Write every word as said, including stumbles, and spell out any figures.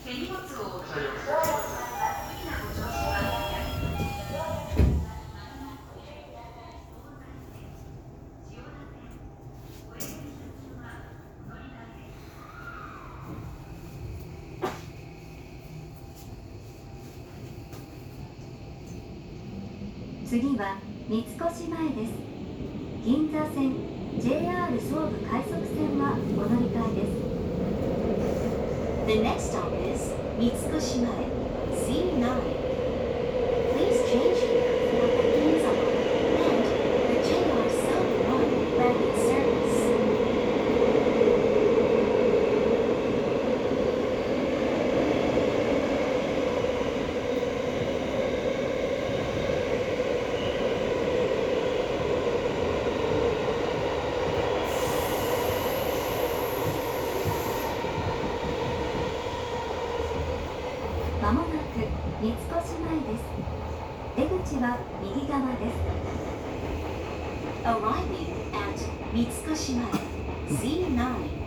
手荷物をお持ちください。無理なご乗車はやめてください。 次は三越前です。銀座線 ジェイアール 総武快速線はお乗り換えです。 The next stop is 三越前 シーナイン. Please change here for the Ginza line and the ジェイアール Southern Line rapid service. まもなく三越前です。出口は右側です。 Arriving at 三越前 シーナイン.